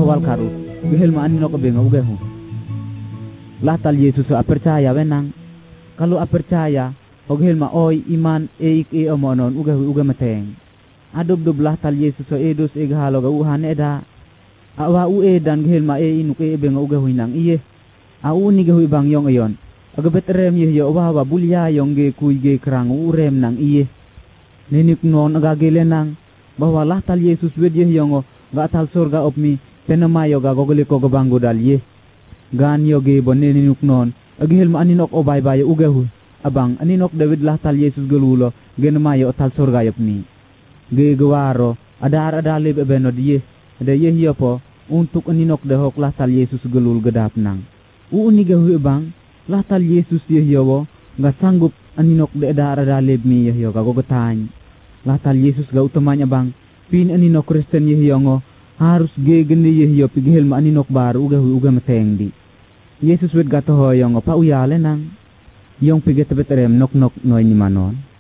wal karu gehel ma ani nok benga ugehu lah tal Yesus apercaya wenang kalau apercaya ogehel ma oi iman eik e omonon ugehu uge mateng adob doblah tal Yesus edos egahalo ga uhane da awa ue dan gehel ma inuk e benga ugehu nang iye au ni gehu bang yong ayon agabet rem ye yo wa bulya yong ge kuy ge krang urem nang iye nenik non aga gelenang bahwa lah tal Yesus wed ye yongo ga tal surga opmi penama yo ga gogole ko bangu dal ye gan yo ge bonne ninuk non agihel ma aninok obay bay ugehu abang aninok David lah tal Yesus gelulo genma yo tal surga yopni ge gwaro ada lebe benod ye de ye yopo untuk aninok de hok lah tal Yesus gelul gedap nang uni gehu bang lah tal Yesus ye yowo ga sanggup aninok de ada lebmi ye yo ga gogetany lah tal Yesus ga utamanya bang pin aninok Kristen ye yongo harus ge gende ye yo pigel ma aninok baru uga matengdi Yesus wed gato hoyong pa uyale nang yong piget beterem nok noy ni manon